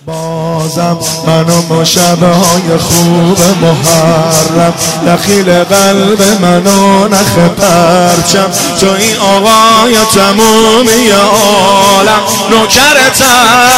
بازم منو با شبهای خوب محرم دخیل قلب منو نخ پرچم تو این آقای تمومی عالم نوکرتم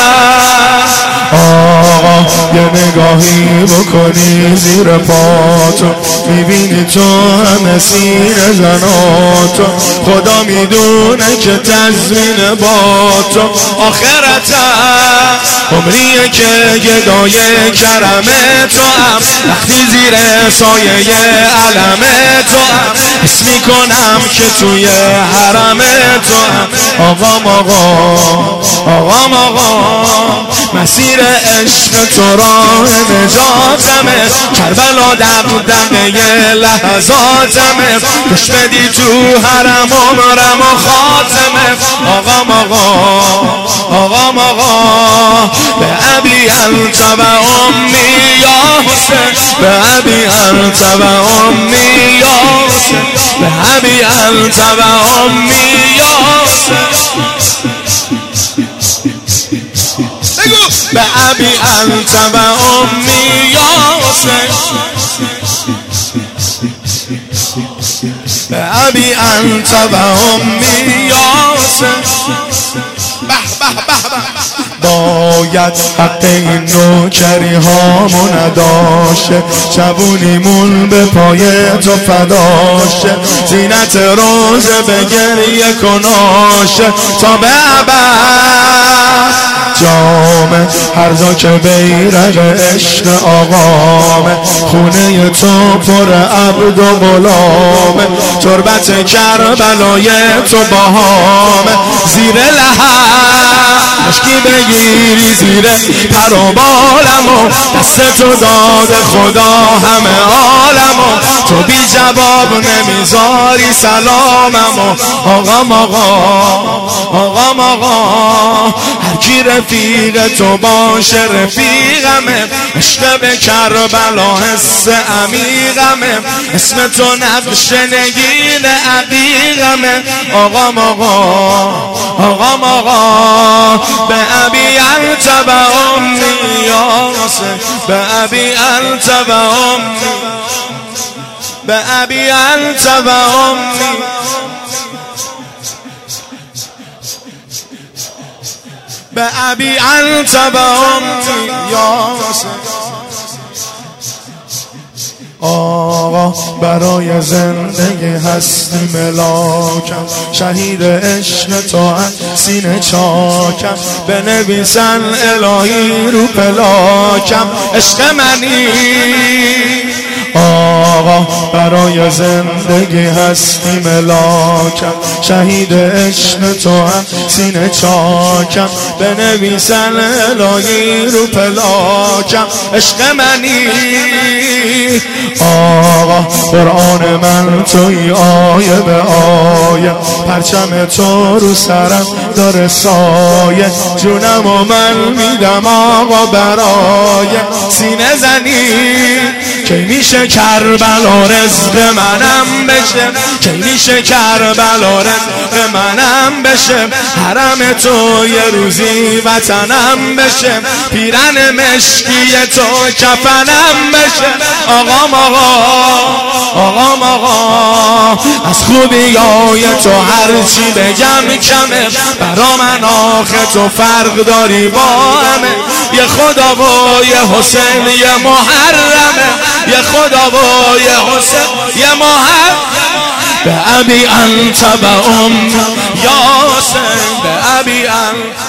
آقا یه نگاهی بکنی زیر پاتو میبینی تو همه سینه زناتو خدا میدونه که تضمین با تو آخرتم عمریه که گدای کرم تو هم وقتی زیر سایه علم تو هم حس میکنم که توی حرم تو هم آقام مسیر عشق تو راه نجاتمه کربلا دغدغه لحظاتمه گوش بدی تو حرم عمرم و خاتمه آقام به ابی انت و امی یا حسین به ابی انت و امی یا حسین به ابی انت و امی یا حسین به ابی انت و امی یا حسین به ابی انت و امی یا حسین باید حق این نوکری هامو نداشه جوونیمون به پای تو فداشه زینت روزه به گریه کناشه تا به ابد جامه هر جا که بیرق عشق آقامه خونه تو پر عبد و غلامه تربت کربلای تو باهامه زیر لحد مشکی بگیری زیر پر و بالمو دست تو داده خدا همه عالمو تو بی جواب نمیذاری سلاممو آقا هر کی رفیق تو باشه رفیقمه عشق به کربلا حس عمیقمه اسم تو نقش نگین عقیقمه آقا به ابی انت و امی یا حسین به ابی انت و امی به ابی انت و امی به ابی انت و امی یا حسین آقا برای زندگی هستی ملاکم شهید عشق تو سینه چاکم بنویسن الهی رو پلاکم عشق منی آقا برای زندگی هستی ملاکم شهید عشق تو سینه چاکم بنویسن الهی رو پلاکم عشق منی آقا قرآن من توی آیه به آیه پرچم تو رو سرم داره سایه جونم و من میدم آقا برای سینه زنی که میشه کربلا رزق منم بشه که میشه کربلا رزق منم بشه حرم تو یه روزی وطنم بشه پیرن مشکی تو کفنم بشه آقام از خوبیای تو هرچی بگم کمه برا من آخه تو فرق داری با همه یه خدا و یه حسین یه محرمه یه خدا و یه حسین یه محرم به ابی انت و امی یا حسین به ابی انت